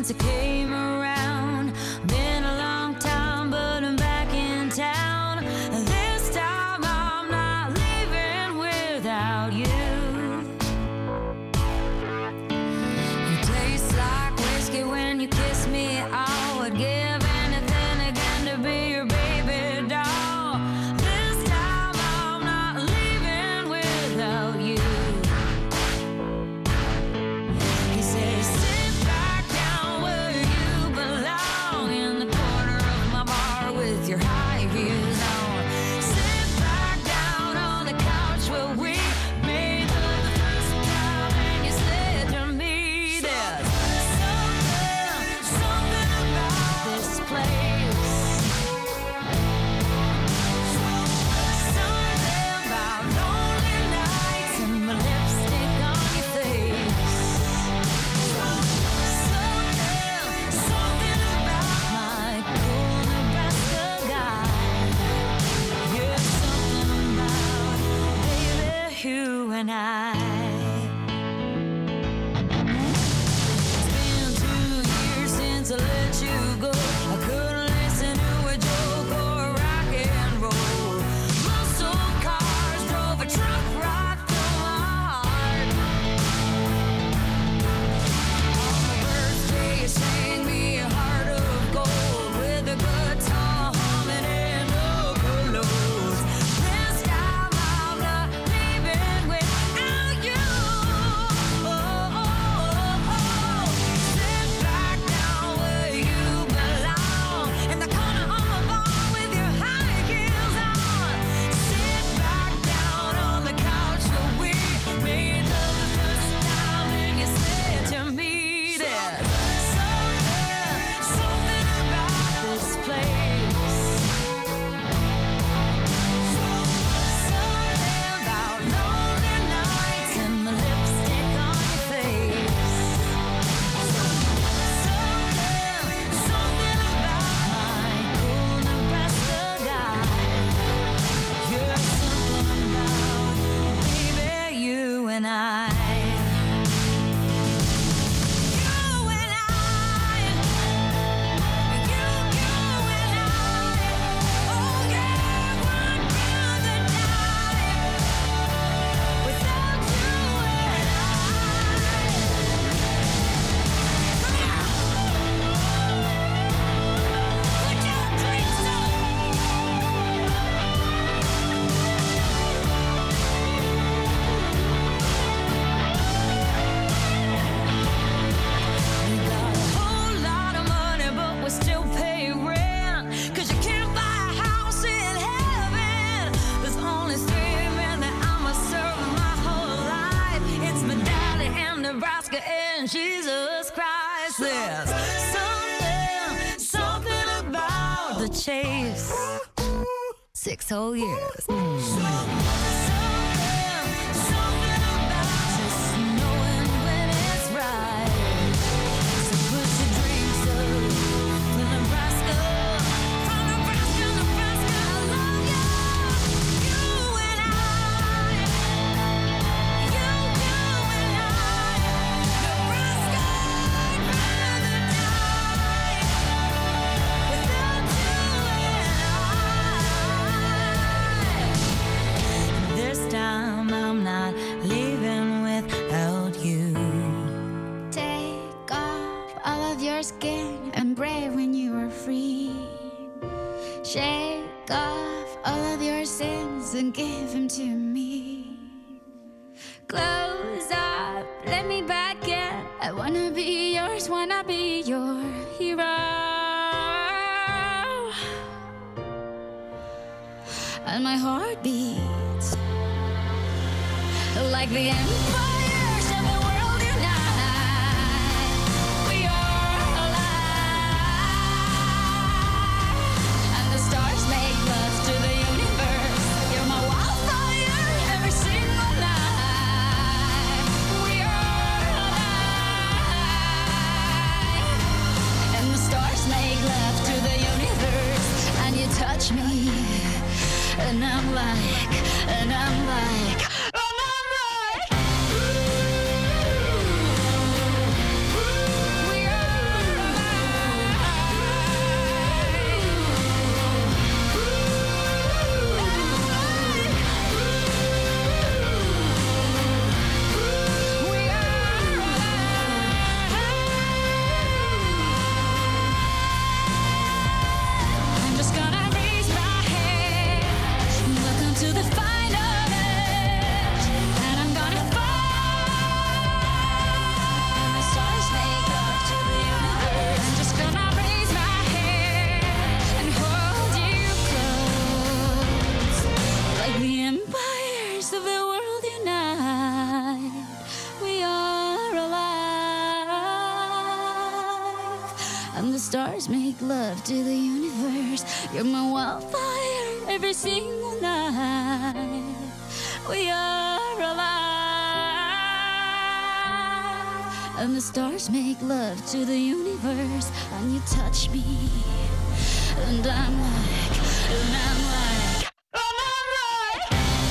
since I came around. Been a long time, but I'm back in town. This time I'm not leaving without you. You taste like whiskey when you kiss me. I would give anything again to be your baby doll. This time I'm not leaving without you. He says, sit back down where you belong, in the corner of my bar with your high heels on. Sit back down on the couch where we made love the first time, and you said to me, there's something about this place. Something about lonely nights and my lipstick on your face. Something about my cool Nebraska guy. Yeah, something about baby you and I. It's been 2 years since I let you go. I couldn't listen to a joke or rock and roll. Muscle cars drove a truck right through my heart. On my birthday, you sang me a heart of gold with a guitar humming and no pillows. This time I'm not leaving without you. Sit back down where you belong, in the corner of my bar with your high heels on. Sit back down on the couch where we made love the first time, and you said to me, there's something about this place. Something about lonely nights and my lipstick on your face. Something about my cool Nebraska guy. Yeah, something about baby you and I. We got a whole lot of money, but we still pay rent. 'Cause you can't buy a house in heaven. There's only 3 men that I'ma serve my whole life. It's my daddy and Nebraska and Jesus Christ. There's something about the chase. 6 whole years. Something about just knowing when it's right. So put your dreams up for Nebraska. From Nebraska, Nebraska, I love you. You and I. You and I. Nebraska, I'd rather die without you and I. This time I'm not leaving without you. Take off all of your skin and brave when you are free. Shake off all of your sins and give them to me. Close up, let me back in. I wanna be yours, wanna be your hero. And my heart beats like the empires of the world unite. We are alive, and the stars make love to the universe. You're my wildfire every single night. We are alive, and the stars make love to the universe. And you touch me, and I'm like, and I'm like, and I'm like, we are and the stars make love to the universe. You're my wildfire every single night. We are alive, and the stars make love to the universe, and you touch me, and I'm like, and I'm like, and I'm like.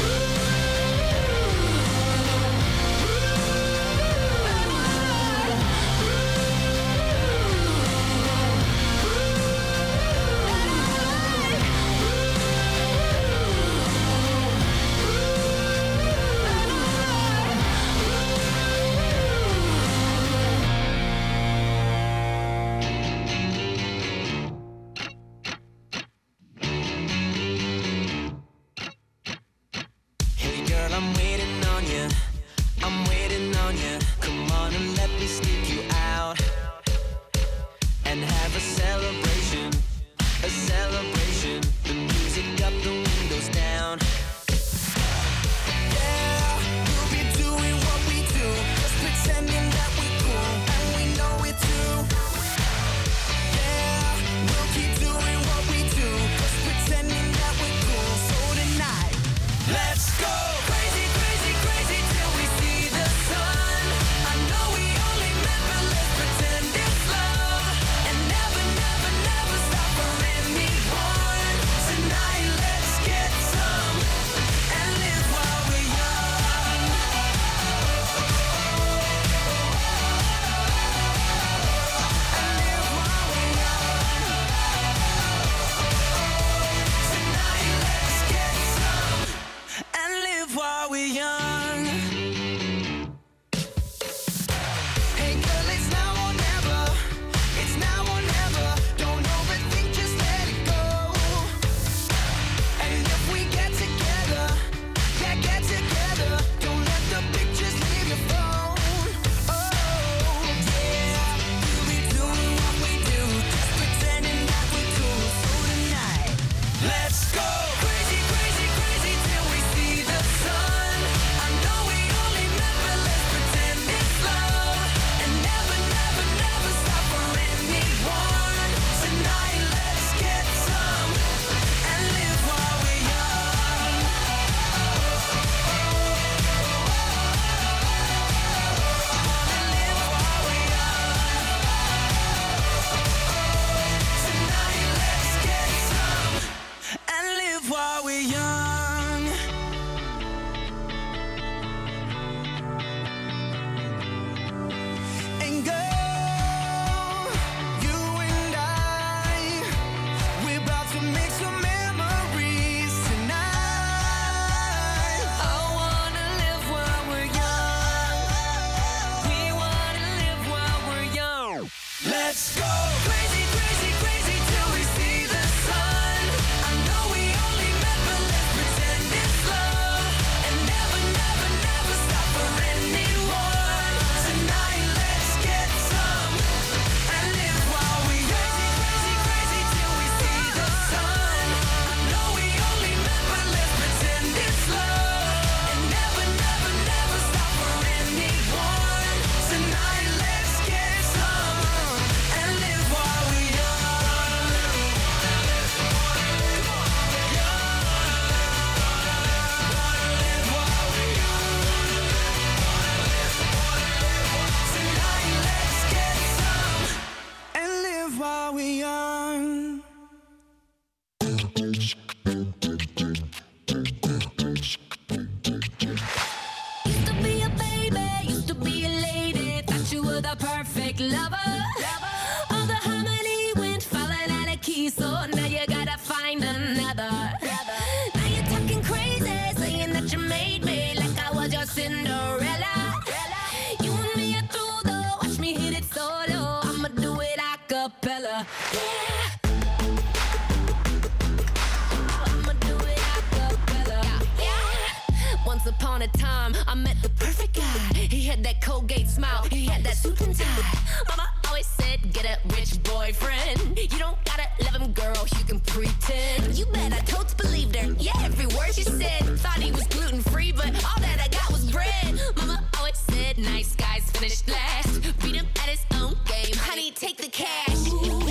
Upon a time, I met the perfect guy. He had that Colgate smile, he had that suit and tie. Mama always said, get a rich boyfriend. You don't gotta love him, girl, you can pretend. You better totes believed her, yeah, every word she said. Thought he was gluten-free, but all that I got was bread. Mama always said, nice guys finish last. Beat him at his own game, honey, take the cash. Ooh.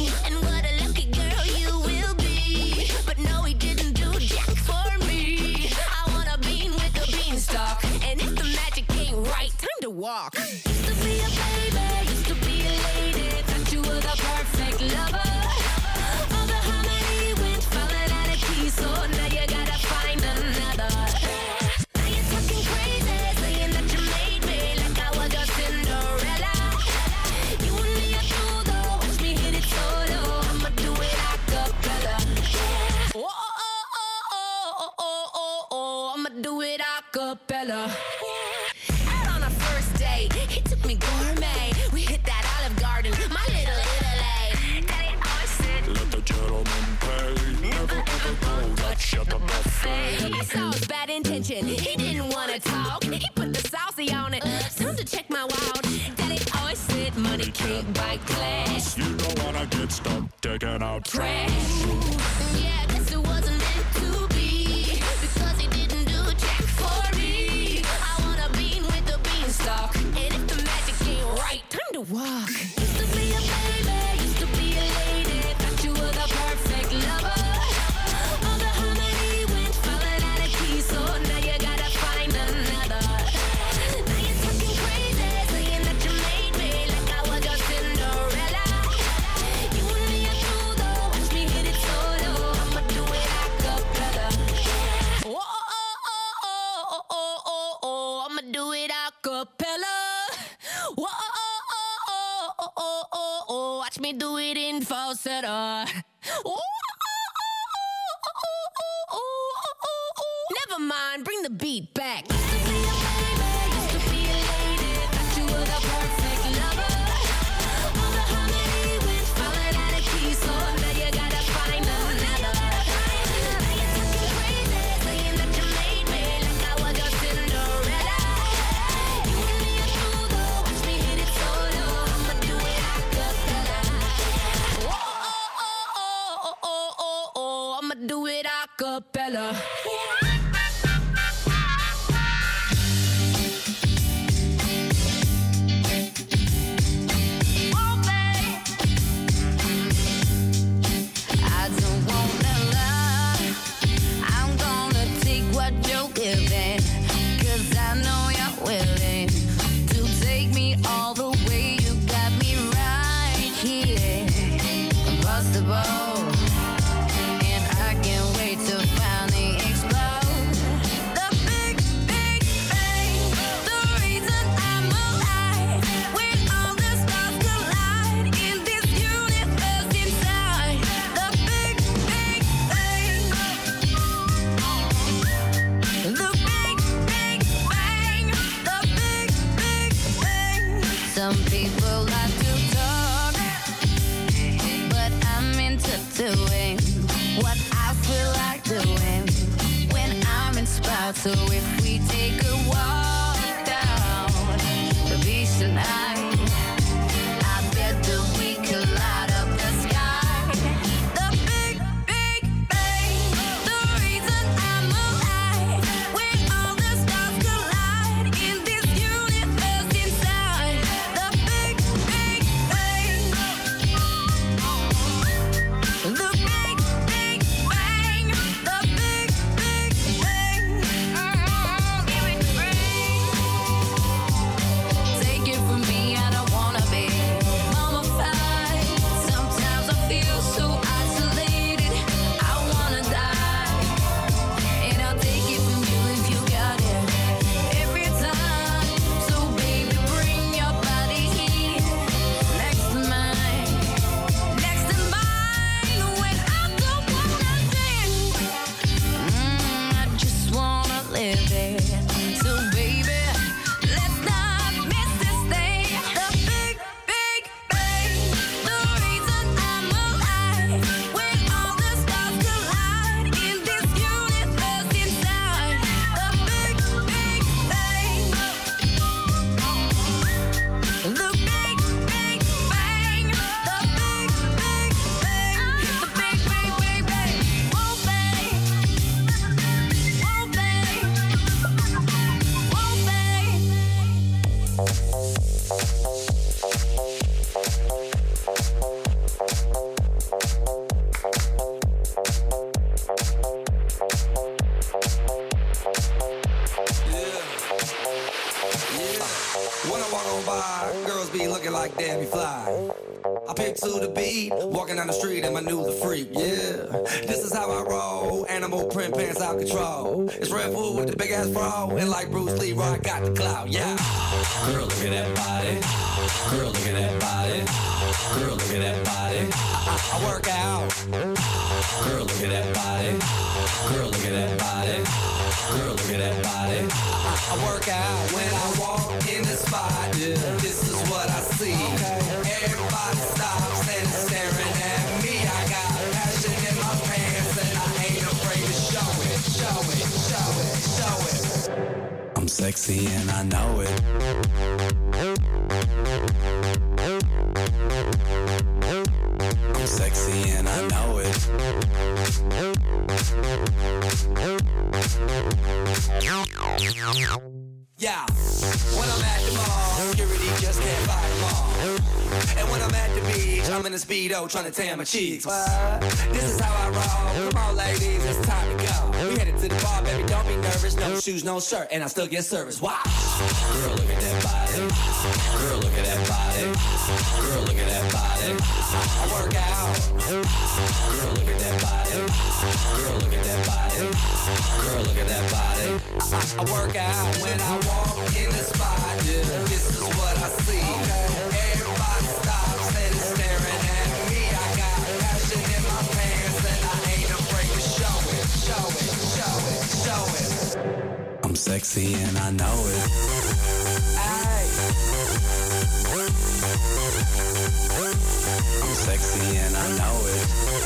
Bella. Out on our first date, he took me gourmet. We hit that Olive Garden, my little Italy. Daddy always said, let the gentleman pay. Never ever go touch at the buffet. I saw his bad intention, he didn't want to talk. He put the saucy on it, time to check my wallet. Daddy always said, money can't buy class. You know when I get stuck taking out trash. Yeah, guess it wasn't meant to be, because he didn't do jack for me. I want a bean with the beanstalk, and if the magic ain't right, time to walk. Used to be a baby, used to be a lady, thought you were the perfect lover. All the harmony went falling out of key, so now you gotta find another. Now you're talking crazy, saying that you made me like I was your Cinderella. You and me are through though, watch me hit it solo. I'ma do it a cappella. Oh, oh, oh, oh, oh, oh, oh, oh, I'ma do it a cappella. Oh, oh, oh, oh, oh, oh, oh, watch me do it in falsetto. Oh, oh, oh, oh, oh. Never mind, bring the beat back. Used to be a baby, used to be a lady, thought you were the perfect lover. All the harmony went falling out of key, so now you gotta find another. Now you're talking crazy, saying that you made me like I was your Cinderella. You and me are through though, watch me hit it solo. I'ma do it a cappella. Oh, oh, oh, oh, oh, oh, oh, I'ma do it a cappella. I don't wanna lie, I'm gonna take what you're giving, 'cause I know you're willing to take me all the way. You got me right here, impossible, and I can't wait to finally explode. The big, big bang, the reason I'm alive, when all the stars collide in this universe inside. The big, big bang, the big, big bang, the big, big bang. Some people like to talk, but I'm into doing what I feel like doing when I'm inspired. So if we take a walk down the beach tonight, I bet that we could light up the sky. The big, big bang, the reason I'm alive, when all the stars collide in this universe inside. The big, big bang, the big, big bang, the big, big bang. Give it rain. Take it from me, I don't wanna be mummified. Sometimes I feel so isolated, I wanna die. And I'll take it from you if you got it every time. So baby, bring your body here, next to mine, next to mine. When I don't wanna sing, I just wanna live it. So baby, let's not miss this thing. The big, big bang, the reason I'm alive, when all the stars collide in this universe inside. The big, big bang, the big, big bang, the big, big bang, the big, big, big bang. Whoa, bang, whoa, bang, whoa, bang. When I walk on by, girls be looking like Debbie Fly. I pick to the beat, walking down the street and my new the freak, yeah. This is how I roll, animal print pants out control. It's Red Bull with the big ass bra, and like Bruce Lee, I got the clout, yeah. Girl, look at that body. Girl, look at that body. Girl, look at at that body. I work out. Girl, look at that body. Girl, look at that body. Girl, look at that body. I work out when I walk in the spot. Yeah, this is what I see. Everybody stops and is staring at me. I got passion in my pants and I ain't afraid to show it, show it, show it, show it. I'm sexy and I know it. I'm sexy and I know it. Yeah, when I'm at the mall, security just can't fight them all. And when I'm at the beach, I'm in a Speedo trying to tan my cheeks. What? This is how I roll. Come on, ladies, it's time to go. We headed to the bar, baby, don't be nervous. No shoes, no shirt, and I still get service. Watch. Girl, look at that body. Girl, look at that body. Girl, look at that body. I work out. Girl, look at that body. Girl, look at that body. Girl, look at that body. I work out when I walk in the spot. Yeah, this is what I see. Everybody stops and is staring at me. I got passion in my pants and I ain't afraid to show it, show it, show it, show it. I'm sexy and I know it. Aye. I'm sexy and I know it.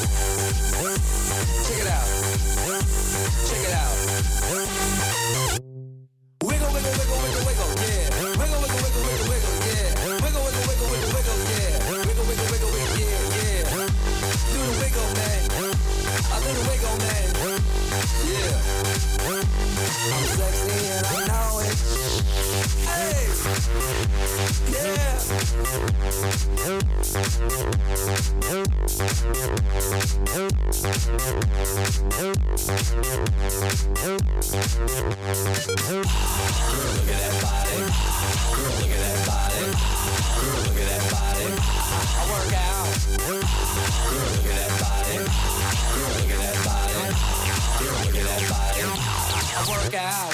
Check it out. Check it out. Wiggle, wiggle, wiggle, wiggle, wiggle, yeah. Wiggle, wiggle, wiggle, wiggle, wiggle, yeah. Wiggle, wiggle, wiggle, wiggle, wiggle, yeah. Wiggle, wiggle, wiggle, wiggle, yeah, yeah. Do the wiggle, man. I do the wiggle, man. Yeah. I'm sexy and I know it. Hey. Yeah. Girl, look at that body. Girl, look at that body. Girl, look at that body. I work out. Girl, look at that body. Girl, look at that body. Girl, look at that body. I work out.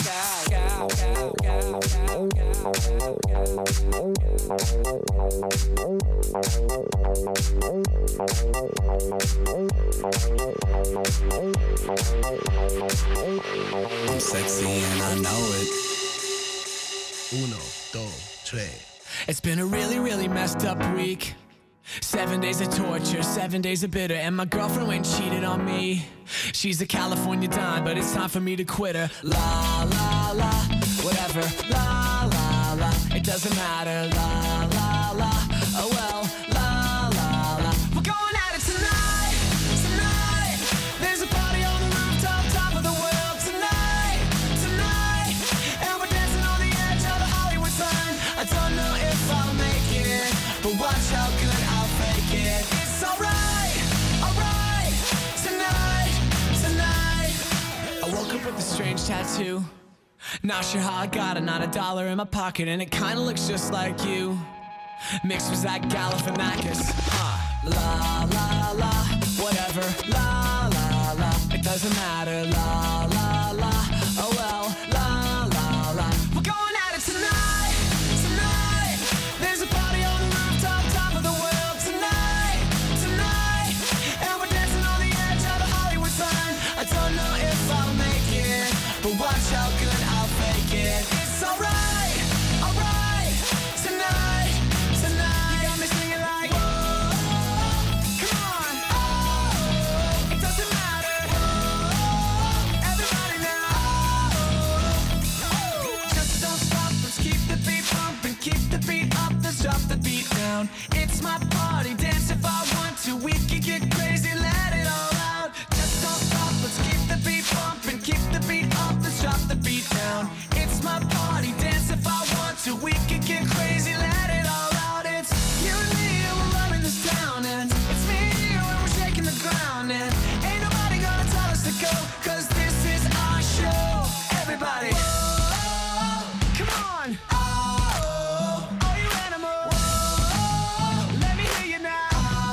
I'm sexy and I know it. 1, 2, 3. It's been a really, really messed up week. 7 days of torture, 7 days of bitter, and my girlfriend went and cheated on me. She's a California dime, but it's time for me to quit her. La, la, la, whatever. La, la, la, it doesn't matter. La, la, la, oh well. La, la, la, we're going at it tonight, tonight. There's a party on the rooftop, top of the world tonight, tonight. And we're dancing on the edge of the Hollywood sign. I don't know if I'll make it, but watch how good I'll fake it. It's alright, tonight, tonight. I woke up with a strange tattoo. Not sure how I got it, not a dollar in my pocket, and it kinda looks just like you. Mixed with Zach Galifianakis. La, la, la, whatever. La, la, la, it doesn't matter. La, la, la, oh well. La, la, la, we're going at it tonight, tonight. There's a party on the rooftop, top of the world tonight, tonight. And we're dancing on the edge of the Hollywood sign. I don't know if I'll make it, but watch how good I'll fake it. It's alright, tonight, tonight. You got me singing like, whoa, come on, oh, it doesn't matter, whoa, everybody now, oh, just don't stop, let's keep the beat pumping, keep the beat up, let's drop the beat down. It's my party, dance if I want to, we can get crazy, let it all out. Just don't stop, let's keep the beat pumping, keep the beat up, let's drop the beat down. It's my party, dance if I want to, we can get crazy, let it all out. It's you and me, and we're running this town, and it's me and you, and we're shaking the ground, and ain't nobody gonna tell us to go, cause this is our show. Everybody, whoa, come on, oh, all you animals, whoa, let me hear you now.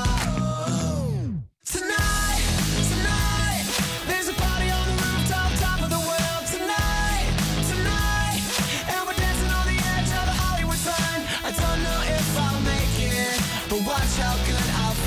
Tonight, tonight, there's a party on the rooftop, top of the world tonight, tonight. And we're dancing on the edge of the Hollywood sign. I don't know if I'll make it, but watch how good I'll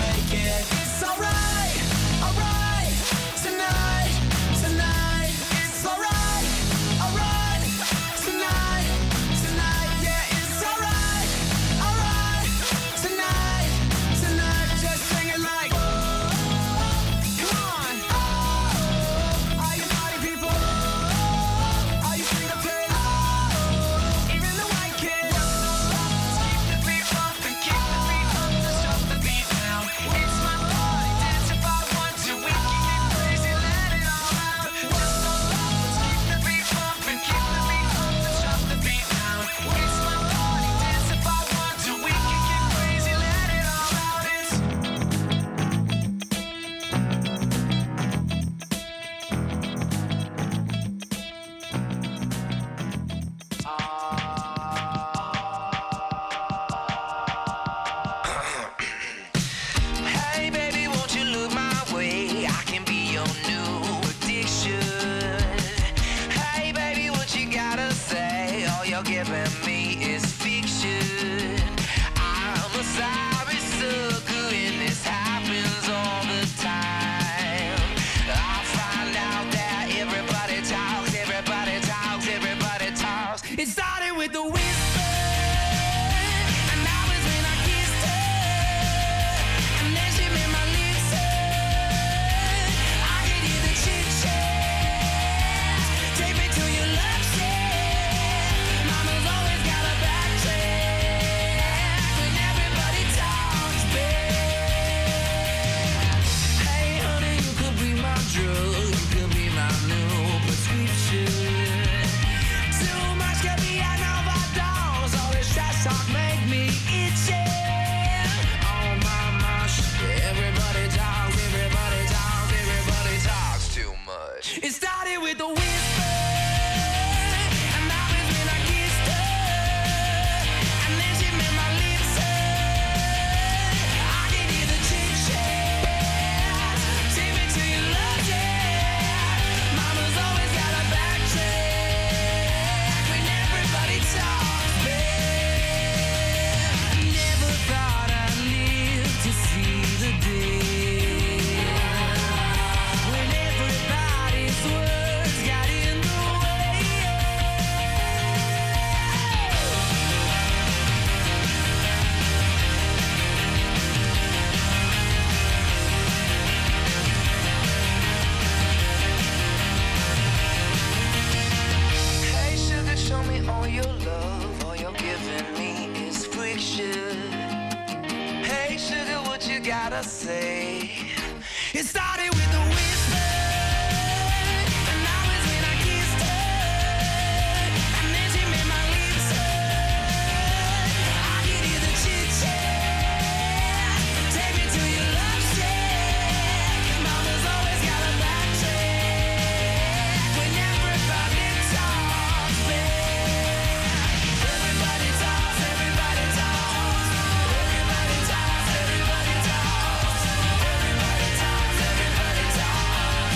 I say? It started with a whisper, and now it's when I kissed her, and then she made my lips hurt. I could hear the chit-chat, take me to your love shack. Mama's always got a backtrack when everybody talks back. Everybody talks, everybody talks, everybody talks, everybody talks, everybody talks, everybody talks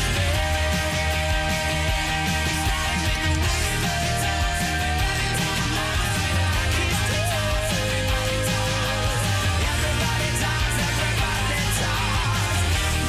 back. Starting with the whisper, everybody talks, everybody talks, everybody talks, everybody talks, everybody talks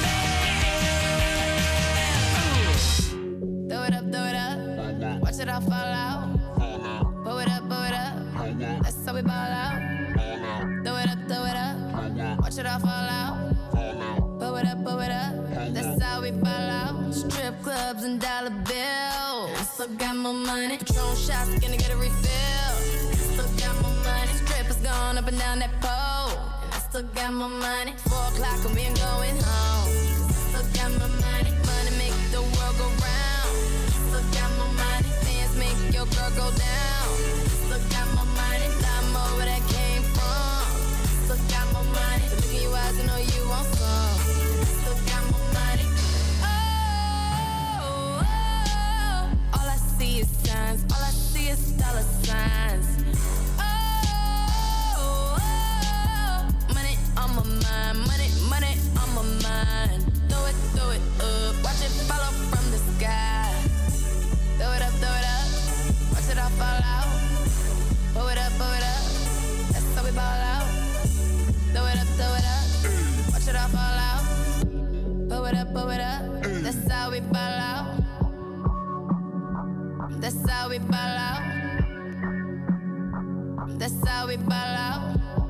back. Throw it up, watch it all fall out. Blow it up, that's how we ball out. Throw it up, watch it all fall out. Blow it up, that's how we ball out. Strip clubs and dollar bills. I still got more money. Patron shots, gonna get a refill. Still got more money. Strippers going up and down that pole. And I still got more money. 4 o'clock and we ain't going home. Still got more money. Money make the world go round. Still got more money. Dance make your girl go down. Still got more money. Lot more where that came from. Still got more money. Look in your eyes, I know you want some. Still got more money. Oh, all I see is signs. All I see is dollar signs. Oh, money on my mind. Money on my mind. Throw it up. Watch it fall off from the sky. Throw it up. Watch it all fall out. Blow it up. That's how we ball out. Throw it up. Watch it all fall out. Blow it up. That's how we ball out. That's how we ball out. That's how we ball out.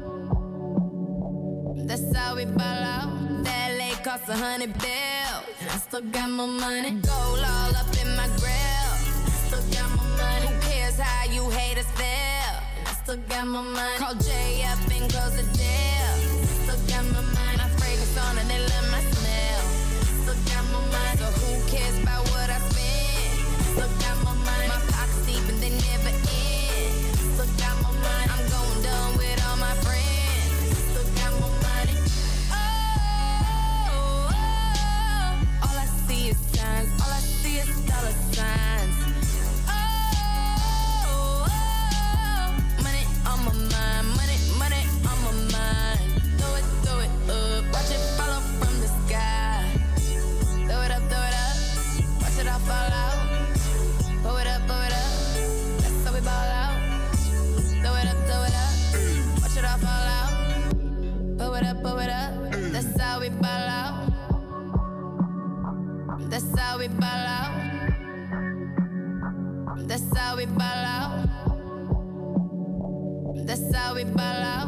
That's how we ball out. That lake cost $100 bills. I still got more money. Gold all up in my grill. Still got more money. Who cares how you haters feel? I still got more money. Call Jay up and close the deal. Still got more money. My fragrance on and they love my smell. Still got more money. So who cares about what I spend? Still got more money. My pockets deep and they never end. Still got more money. I'm going dumb with all my friends. Still got more money. Oh, all I see is signs. All I see is dollar signs. Oh, money on my mind. Money on my mind. Throw it up. Watch it fall off from the sky. Throw it up. Watch it all fall out. Blow it up. That's how we ball out. Throw it up. Watch it all fall out. Blow it up. That's how we ball out. That's how we ball out. That's how we ball out. That's how we ball out.